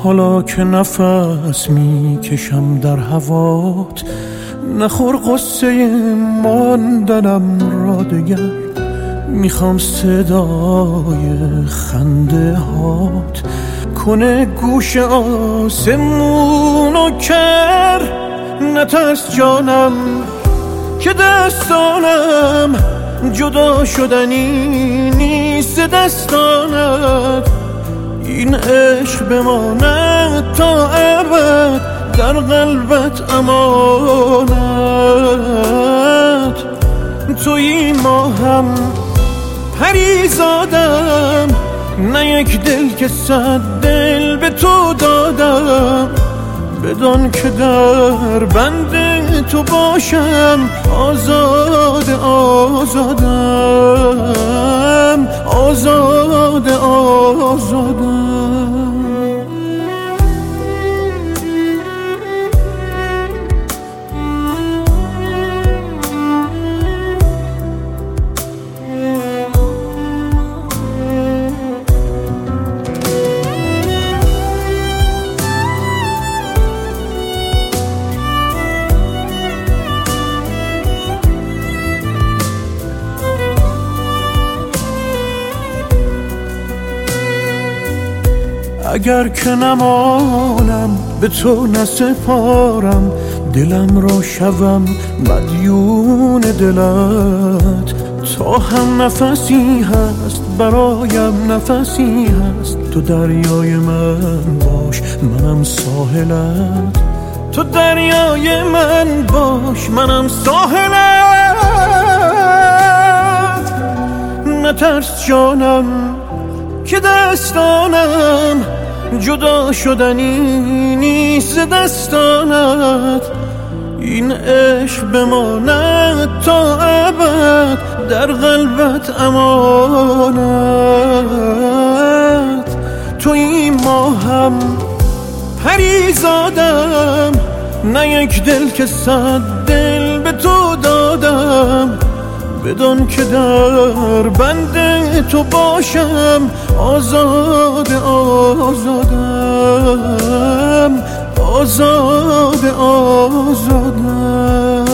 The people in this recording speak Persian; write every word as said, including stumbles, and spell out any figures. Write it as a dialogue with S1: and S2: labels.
S1: حالا که نفس میکشم در هوات، نخور قصه ماندنم را دگر. میخوام صدای خنده هات کنه گوش آسمونو کر. نترس جانم که دستانم جدا شدنی نیست دستانت. این عشق بماند تا ابد در قلبت امانت. تویی ماهم پریزادم، نه یک دل که صد دل به تو دادم. بدان که در بند تو باشم آزاد آزادم، آزاد آزادم. اگر که نمانم به تو نسپارم، دلم را شوم مدیون دلت. تا هم نفسی هست برایم نفسی هست، تو دریای من باش منم ساحلت. تو دریای من باش منم ساحلت. نترس جانم که دستانم جدا شدنی نیست دستانت. این عشق بماند تا ابد در قلبت امانت. تویی ماهم پریزادم، نه یک دل که صد دل به تو دادم. بدان که در بند تو باشم آزاد آزادم، آزاد آزادم.